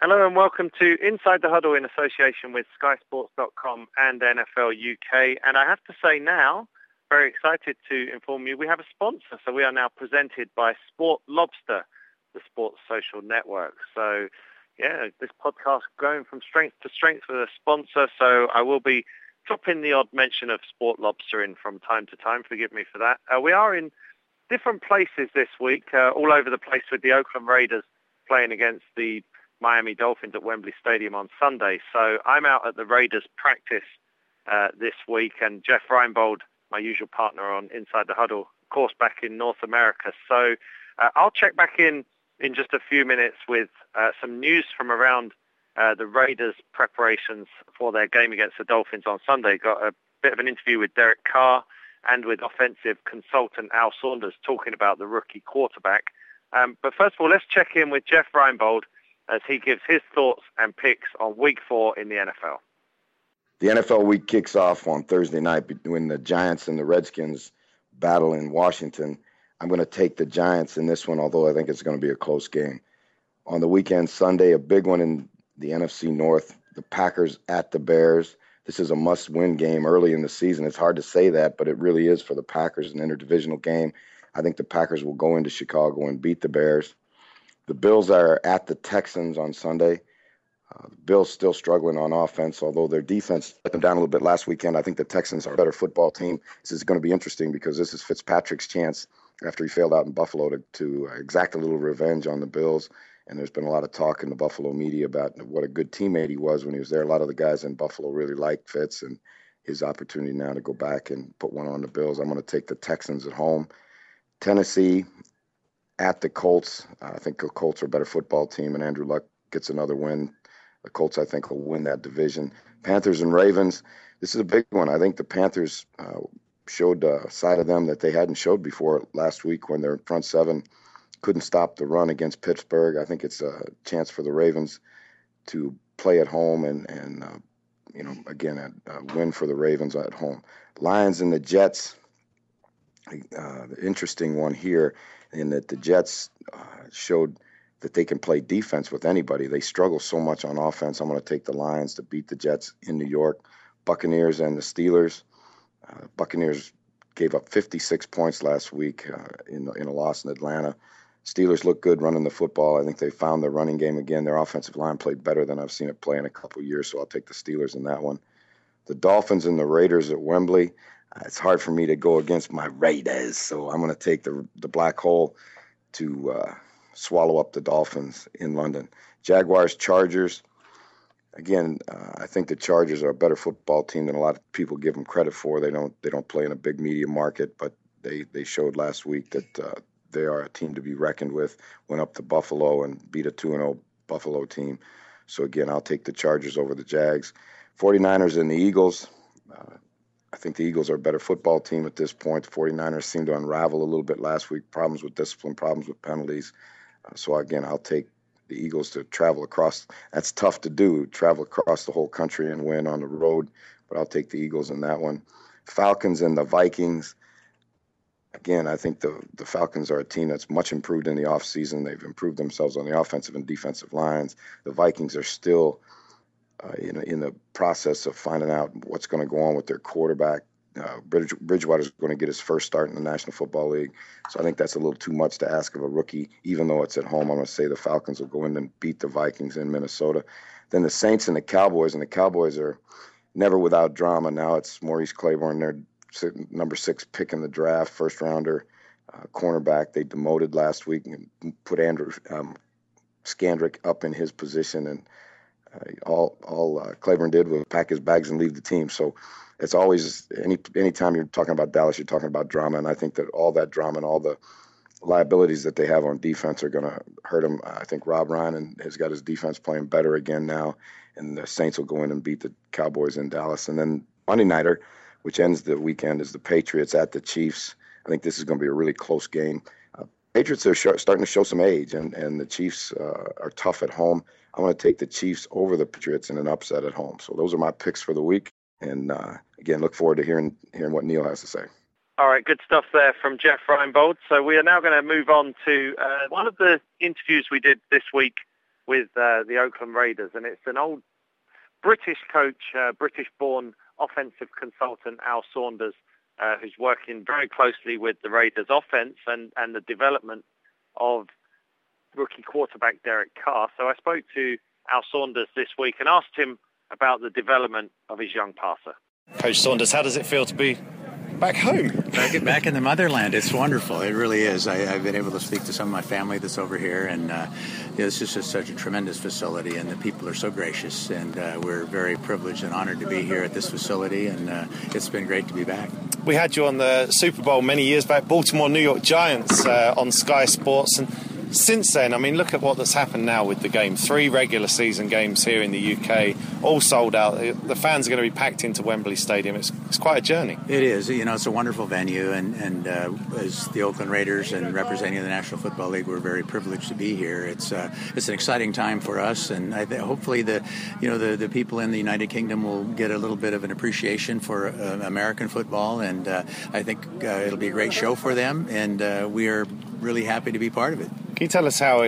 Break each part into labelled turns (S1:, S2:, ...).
S1: Hello and welcome to Inside the Huddle in association with SkySports.com and NFL UK. And I have to say now, very excited to inform you, we have a sponsor. So we are now presented by Sport Lobster, the sports social network. So yeah, this podcast going from strength to strength with a sponsor. So I will be dropping the odd mention of Sport Lobster in from time to time. Forgive me for that. We are in different places this week, all over the place, with the Oakland Raiders playing against the Miami Dolphins at Wembley Stadium on Sunday. So I'm out at the Raiders practice this week, and Jeff Reinbold, my usual partner on Inside the Huddle, of course, back in North America. So I'll check back in just a few minutes with some news from around the Raiders' preparations for their game against the Dolphins on Sunday. Got a bit of an interview with Derek Carr and with offensive consultant Al Saunders talking about the rookie quarterback. But first of all, let's check in with Jeff Reinbold as he gives his thoughts and picks on Week 4 in the NFL.
S2: The NFL week kicks off on Thursday night between the Giants and the Redskins battle in Washington. I'm going to take the Giants in this one, although I think it's going to be a close game. On the weekend, Sunday, a big one in the NFC North, the Packers at the Bears. This is a must-win game early in the season. It's hard to say that, but it really is for the Packers, an interdivisional game. I think the Packers will go into Chicago and beat the Bears. The Bills are at the Texans on Sunday. The Bills still struggling on offense, although their defense let them down a little bit last weekend. I think the Texans are a better football team. This is going to be interesting because this is Fitzpatrick's chance after he failed out in Buffalo to exact a little revenge on the Bills. And there's been a lot of talk in the Buffalo media about what a good teammate he was when he was there. A lot of the guys in Buffalo really liked Fitz and his opportunity now to go back and put one on the Bills. I'm going to take the Texans at home. Tennessee at the Colts. I think the Colts are a better football team, and Andrew Luck gets another win. The Colts, I think, will win that division. Panthers and Ravens. This is a big one. I think the Panthers showed a side of them that they hadn't showed before last week when their front seven couldn't stop the run against Pittsburgh. I think it's a chance for the Ravens to play at home and again, a win for the Ravens at home. Lions and the Jets, the interesting one here in that the Jets showed that they can play defense with anybody. They struggle so much on offense. I'm going to take the Lions to beat the Jets in New York. Buccaneers and the Steelers. Buccaneers gave up 56 points last week in a loss in Atlanta. Steelers look good running the football. I think they found their running game again. Their offensive line played better than I've seen it play in a couple of years, so I'll take the Steelers in that one. The Dolphins and the Raiders at Wembley. It's hard for me to go against my Raiders, so I'm going to take the black hole to swallow up the Dolphins in London. Jaguars, Chargers. Again, I think the Chargers are a better football team than a lot of people give them credit for. They don't play in a big media market, but they showed last week that they are a team to be reckoned with. Went up to Buffalo and beat a 2-0 Buffalo team. So again, I'll take the Chargers over the Jags. 49ers and the Eagles. I think the Eagles are a better football team at this point. The 49ers seemed to unravel a little bit last week. Problems with discipline, problems with penalties. So again, I'll take the Eagles to travel across. That's tough to do, travel across the whole country and win on the road. But I'll take the Eagles in that one. Falcons and the Vikings. Again, I think the Falcons are a team that's much improved in the offseason. They've improved themselves on the offensive and defensive lines. The Vikings are still in the process of finding out what's going to go on with their quarterback. Bridgewater's going to get his first start in the National Football League. So I think that's a little too much to ask of a rookie, even though it's at home. I'm going to say the Falcons will go in and beat the Vikings in Minnesota. Then the Saints and the Cowboys are never without drama. Now it's Maurice Claiborne, their number 6 pick in the draft, first rounder, cornerback. They demoted last week and put Andrew Skandrick up in his position, and all Claiborne did was pack his bags and leave the team. So it's always, any time you're talking about Dallas, you're talking about drama, and I think that all that drama and all the liabilities that they have on defense are going to hurt them. I think Rob Ryan has got his defense playing better again now, and the Saints will go in and beat the Cowboys in Dallas. And then Monday Nighter, which ends the weekend, is the Patriots at the Chiefs. I think this is going to be a really close game. Patriots are starting to show some age, and the Chiefs are tough at home. I want to take the Chiefs over the Patriots in an upset at home. So those are my picks for the week. And again, look forward to hearing what Neil has to say.
S1: All right, good stuff there from Jeff Reinbold. So we are now going to move on to one of the interviews we did this week with the Oakland Raiders, and it's an old British coach, British-born offensive consultant Al Saunders, who's working very closely with the Raiders offense and the development of rookie quarterback Derek Carr. So I spoke to Al Saunders this week and asked him about the development of his young passer. Coach Saunders, how does it feel to be back home?
S3: Back in the motherland. It's wonderful. It really is. I've been able to speak to some of my family that's over here, and this is just such a tremendous facility, and the people are so gracious, and we're very privileged and honored to be here at this facility, and it's been great to be back.
S1: We had you on the Super Bowl many years back, Baltimore New York Giants on Sky Sports, and since then, I mean, look at what's happened now with the game. 3 regular season games here in the UK, all sold out. The fans are going to be packed into Wembley Stadium. It's quite a journey.
S3: It is. You know, it's a wonderful venue, and as the Oakland Raiders and representing the National Football League, we're very privileged to be here. It's an exciting time for us, and hopefully the people in the United Kingdom will get a little bit of an appreciation for American football, and I think it'll be a great show for them, and we are really happy to be part of it.
S1: Can you tell us how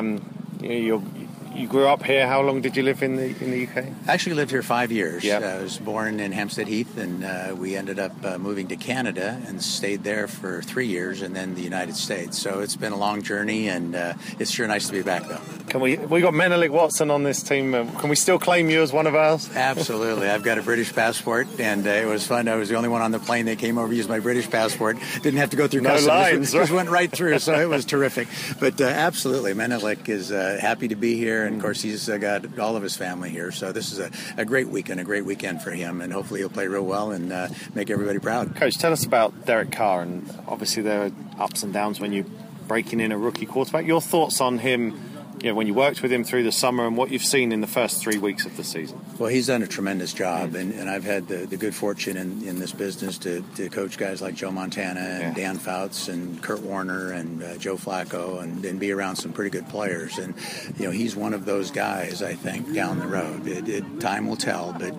S1: you grew up here? How long did you live in the UK?
S3: I actually lived here 5 years.
S1: Yep.
S3: I was born in Hampstead Heath, and we ended up moving to Canada and stayed there for 3 years, and then the United States. So it's been a long journey, and it's sure nice to be back, though.
S1: We got Menelik Watson on this team. Can we still claim you as one of ours?
S3: Absolutely. I've got a British passport, and it was fun. I was the only one on the plane that came over to use my British passport. Didn't have to go through customs.
S1: No lines.
S3: Just went right through, so it was terrific. But absolutely, Menelik is happy to be here, and of course he's got all of his family here. So this is a great weekend for him, and hopefully he'll play real well and make everybody proud.
S1: Coach, tell us about Derek Carr, and obviously there are ups and downs when you're breaking in a rookie quarterback. Your thoughts on him, when you worked with him through the summer and what you've seen in the first 3 weeks of the season?
S3: Well, he's done a tremendous job, and I've had the good fortune in this business to coach guys like Joe Montana and Dan Fouts and Kurt Warner and Joe Flacco and be around some pretty good players. And, he's one of those guys, I think, down the road. Time will tell, but,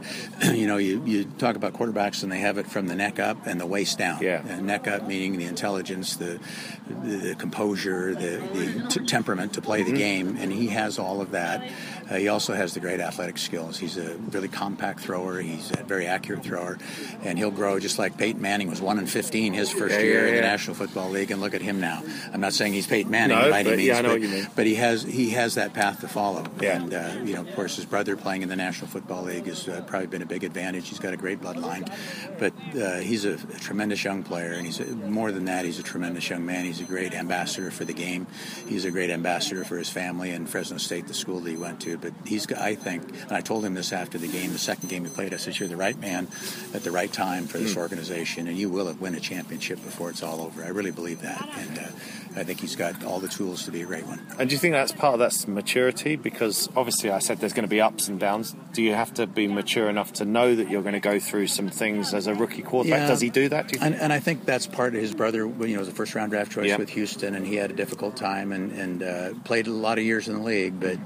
S3: you talk about quarterbacks and they have it from the neck up and the waist down.
S1: Yeah.
S3: And neck up meaning the intelligence, the composure, the temperament to play the game. And he has all of that. He also has the great athletic skills. He's a really compact thrower. He's a very accurate thrower. And he'll grow just like Peyton Manning was 1-15 his first year in the National Football League. And look at him now. I'm not saying he's Peyton Manning by any means.
S1: I know what you mean.
S3: But he has that path to follow.
S1: Yeah.
S3: And, of course, his brother playing in the National Football League has probably been a big advantage. He's got a great bloodline. But he's a tremendous young player. And more than that, he's a tremendous young man. He's a great ambassador for the game. He's a great ambassador for his family and Fresno State, the school that he went to. But I think, and I told him this after the game, the second game he played, I said, you're the right man at the right time for this organization, and you will win a championship before it's all over. I really believe that, and I think he's got all the tools to be a great one.
S1: And do you think that's part of that maturity? Because obviously I said there's going to be ups and downs. Do you have to be mature enough to know that you're going to go through some things as a rookie quarterback? Yeah. Does he do that, do you think?
S3: And I think that's part of his brother, was a first-round draft choice with Houston, and he had a difficult time and played a lot of years in the league, but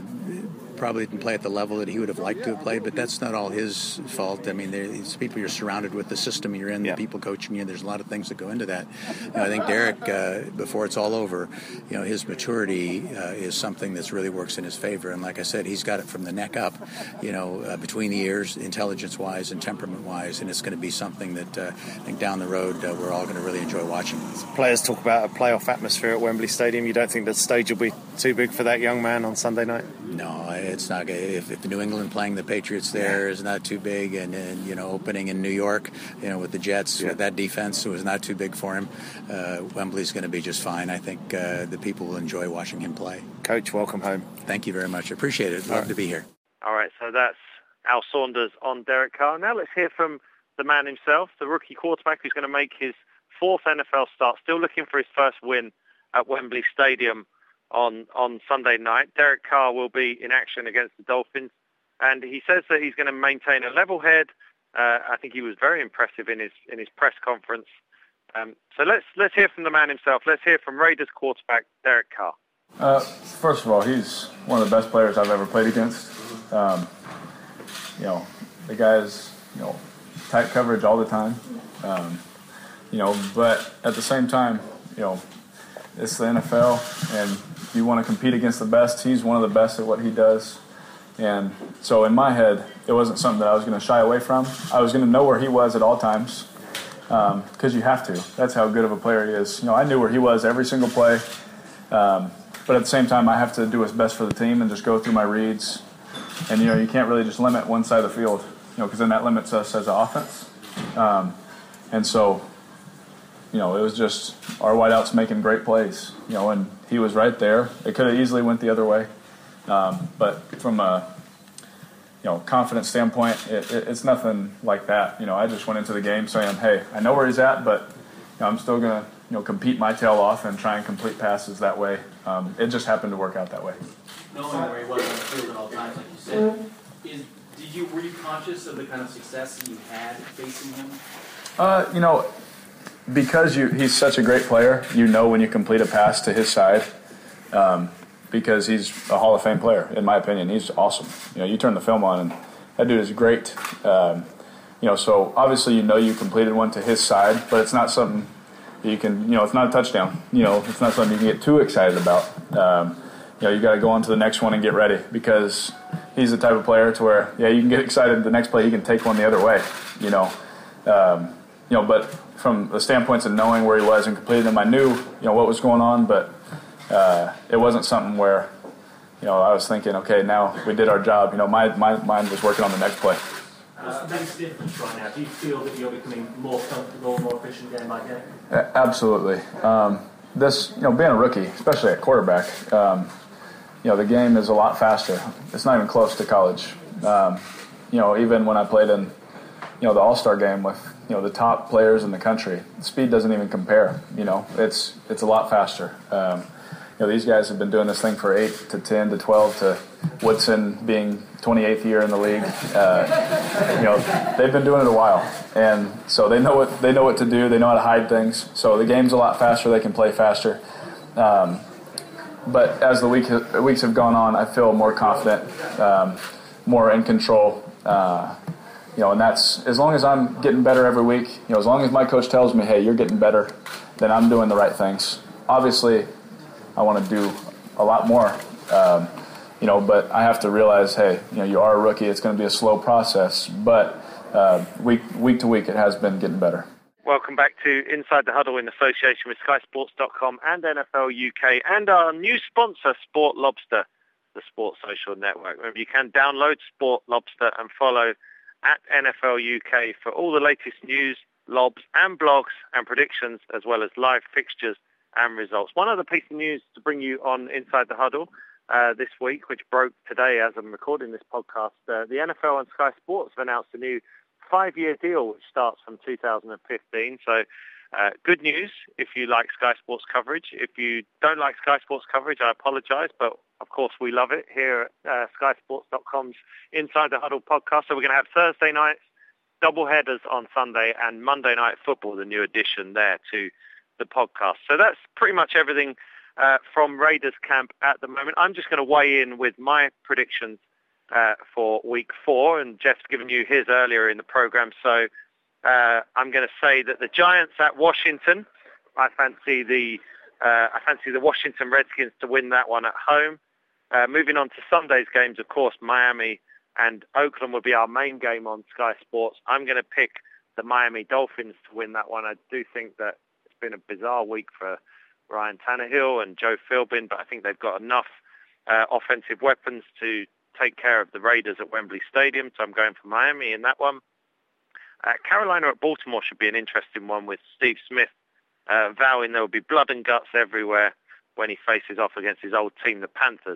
S3: probably didn't play at the level that he would have liked to have played, but that's not all his fault. I mean, these people you're surrounded with, the system you're in, the people coaching you, there's a lot of things that go into that. I think Derek, before it's all over, his maturity is something that's really works in his favor. And like I said, he's got it from the neck up, between the ears, intelligence-wise and temperament-wise, and it's going to be something that I think down the road we're all going to really enjoy watching.
S1: Players talk about a playoff atmosphere at Wembley Stadium. You don't think the stage will be too big for that young man on Sunday night?
S3: No, it's not. If New England playing the Patriots there is not too big, and opening in New York, with the Jets with that defense, it was not too big for him. Wembley's going to be just fine. I think the people will enjoy watching him play.
S1: Coach, welcome home.
S3: Thank you very much. I appreciate it. Love to be here.
S1: All right, so that's Al Saunders on Derek Carr. Now let's hear from the man himself, the rookie quarterback who's going to make his 4th NFL start, still looking for his first win at Wembley Stadium on Sunday night. Derek Carr will be in action against the Dolphins, and he says that he's going to maintain a level head. I think he was very impressive in his press conference. So let's hear from the man himself. Let's hear from Raiders quarterback Derek Carr.
S4: First of all, he's one of the best players I've ever played against. The guy's tight coverage all the time. But at the same time, It's the NFL, and you want to compete against the best. He's one of the best at what he does. And so in my head, it wasn't something that I was going to shy away from. I was going to know where he was at all times because you have to. That's how good of a player he is. I knew where he was every single play. But at the same time, I have to do what's best for the team and just go through my reads. And, you can't really just limit one side of the field, because then that limits us as an offense. And so, it was just our wideouts making great plays, and he was right there. It could have easily went the other way. But from a, confidence standpoint, it's nothing like that. I just went into the game saying, hey, I know where he's at, but I'm still going to, compete my tail off and try and complete passes that way. It just happened to work out that way.
S5: Knowing where he was on the field at all times, like you said, were you conscious of the kind of success that you had facing him?
S4: Because he's such a great player, when you complete a pass to his side, because he's a Hall of Fame player, in my opinion. He's awesome. You turn the film on, and that dude is great. So obviously you completed one to his side, but it's not something you can, it's not a touchdown. It's not something you can get too excited about. You got to go on to the next one and get ready, because he's the type of player to where, you can get excited the next play, he can take one the other way, but from the standpoints of knowing where he was and completing them, I knew, what was going on, but it wasn't something where, I was thinking, okay, now we did our job. My mind was working on the next play.
S5: Makes difference right now. Do you feel that you're becoming more comfortable, more efficient game by game?
S4: Absolutely. Being a rookie, especially at quarterback, the game is a lot faster. It's not even close to college. Even when I played in, the All-Star game with, the top players in the country, the speed doesn't even compare. It's a lot faster. These guys have been doing this thing for 8 to 10 to 12 to Woodson being 28th year in the league. They've been doing it a while, and so they know what to do. They know how to hide things. So the game's a lot faster. They can play faster. But as the weeks have gone on, I feel more confident, more in control. And that's as long as I'm getting better every week. As long as my coach tells me, hey, you're getting better, then I'm doing the right things. Obviously, I want to do a lot more, but I have to realize, hey, you are a rookie. It's going to be a slow process, but week to week, it has been getting better.
S1: Welcome back to Inside the Huddle in association with SkySports.com and NFL UK and our new sponsor, Sport Lobster, the Sports Social Network. Remember, you can download Sport Lobster and follow at NFL UK for all the latest news, lobs and blogs and predictions, as well as live fixtures and results. One other piece of news to bring you on Inside the Huddle this week, which broke today as I'm recording this podcast. The NFL and Sky Sports have announced a new 5-year deal, which starts from 2015. So good news if you like Sky Sports coverage. If you don't like Sky Sports coverage, I apologize, but of course we love it here at SkySports.com's Inside the Huddle podcast. So we're going to have Thursday nights, double headers on Sunday, and Monday Night Football, the new addition there to the podcast. So that's pretty much everything from Raiders camp at the moment. I'm just going to weigh in with my predictions for week 4, and Jeff's given you his earlier in the program. So I'm going to say that the Giants at Washington, I fancy the Washington Redskins to win that one at home. Moving on to Sunday's games, of course, Miami and Oakland will be our main game on Sky Sports. I'm going to pick the Miami Dolphins to win that one. I do think that it's been a bizarre week for Ryan Tannehill and Joe Philbin, but I think they've got enough offensive weapons to take care of the Raiders at Wembley Stadium, so I'm going for Miami in that one. Carolina at Baltimore should be an interesting one, with Steve Smith vowing there will be blood and guts everywhere when he faces off against his old team, the Panthers.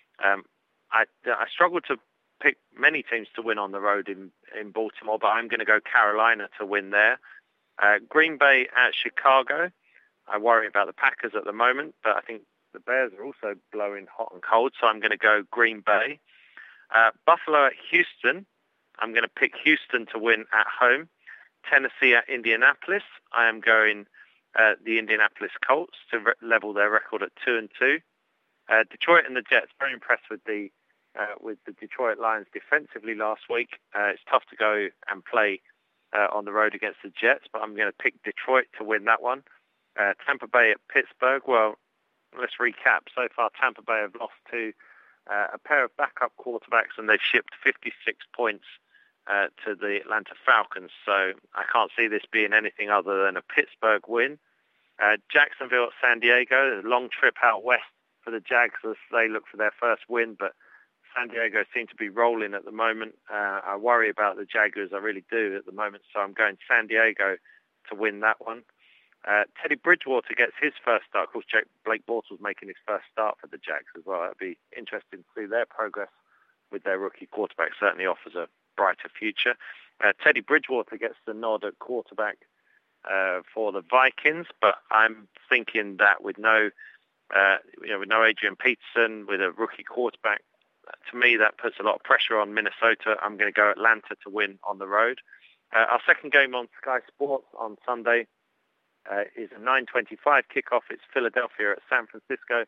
S1: I struggle to pick many teams to win on the road in Baltimore, but I'm going to go Carolina to win there. Green Bay at Chicago. I worry about the Packers at the moment, but I think the Bears are also blowing hot and cold, so I'm going to go Green Bay. Buffalo at Houston. I'm going to pick Houston to win at home. Tennessee at Indianapolis. I am going the Indianapolis Colts to level their record at 2-2. Detroit and the Jets. Very impressed with the Detroit Lions defensively last week. It's tough to go and play on the road against the Jets, but I'm going to pick Detroit to win that one. Tampa Bay at Pittsburgh. Well, let's recap. So far, Tampa Bay have lost to a pair of backup quarterbacks, and they've shipped 56 points to the Atlanta Falcons. So I can't see this being anything other than a Pittsburgh win. Jacksonville at San Diego, a long trip out west for the Jags as they look for their first win, but San Diego seem to be rolling at the moment. I worry about the Jaguars, I really do at the moment, so I'm going San Diego to win that one. Teddy Bridgewater gets his first start. Of course, Blake Bortles making his first start for the Jags as well. That'd be interesting to see their progress with their rookie quarterback. Certainly offers a brighter future. Teddy Bridgewater gets the nod at quarterback for the Vikings, but I'm thinking that with no Adrian Peterson, with a rookie quarterback, to me that puts a lot of pressure on Minnesota. I'm going to go Atlanta to win on the road. Our second game on Sky Sports on Sunday is a 9:25 kickoff. It's Philadelphia at San Francisco.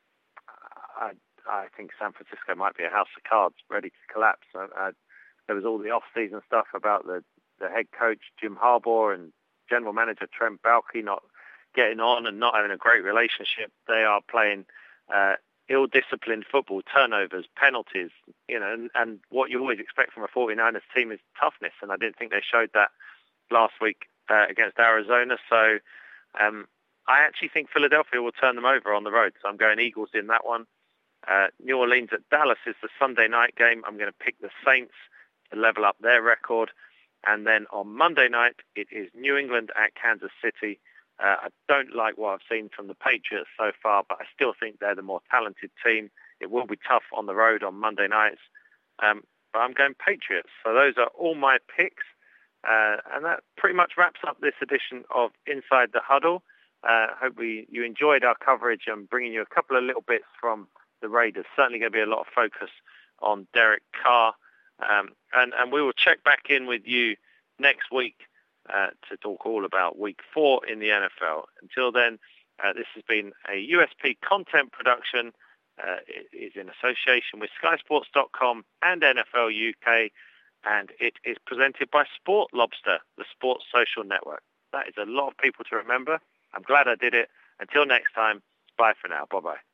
S1: I think San Francisco might be a house of cards ready to collapse. There was all the off-season stuff about the head coach, Jim Harbaugh, and general manager, Trent Baalke, not getting on and not having a great relationship. They are playing ill-disciplined football, turnovers, penalties, and what you always expect from a 49ers team is toughness, and I didn't think they showed that last week against Arizona. So I actually think Philadelphia will turn them over on the road, so I'm going Eagles in that one. New Orleans at Dallas is the Sunday night game. I'm going to pick the Saints to level up their record. And then on Monday night, it is New England at Kansas City. I don't like what I've seen from the Patriots so far, but I still think they're the more talented team. It will be tough on the road on Monday nights. But I'm going Patriots. So those are all my picks. And that pretty much wraps up this edition of Inside the Huddle. Hope you enjoyed our coverage and bringing you a couple of little bits from the Raiders. Certainly going to be a lot of focus on Derek Carr. And we will check back in with you next week to talk all about Week 4 in the NFL. Until then, this has been a USP content production. It is in association with SkySports.com and NFL UK, and it is presented by Sport Lobster, the sports social network. That is a lot of people to remember. I'm glad I did it. Until next time, bye for now. Bye-bye.